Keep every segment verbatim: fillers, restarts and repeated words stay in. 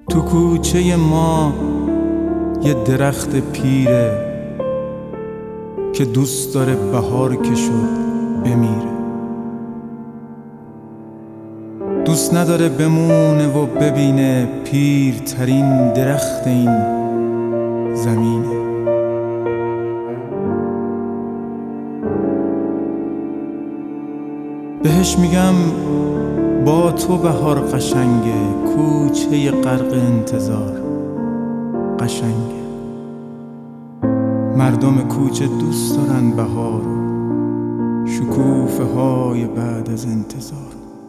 تو کوچه ما یه درخت پیره که دوست داره بهار که شد بمیره، دوست نداره بمونه و ببینه پیرترین درخت این زمینه. بهش میگم با تو بهار قشنگه، کوچه غرق انتظار قشنگه، مردم کوچه دوست دارن بهار و شکوفه های بعد از انتظار.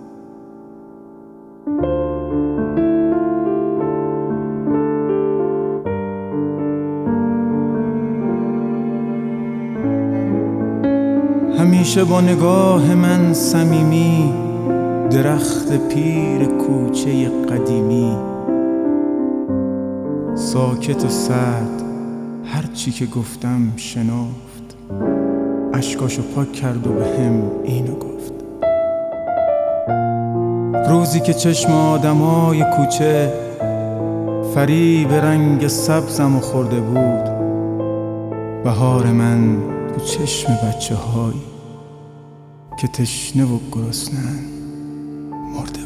همیشه با نگاه من صمیمی، درخت پیر کوچه قدیمی، ساکت و سرد هر چی که گفتم شنفت، اشکاشو پاک کرد و به هم اینو گفت. روزی که چشم آدمای کوچه فریب رنگ سبزمو خورده بود، بهار من تو چشم بچه هایی که تشنه و گرسنه‌اند مرده.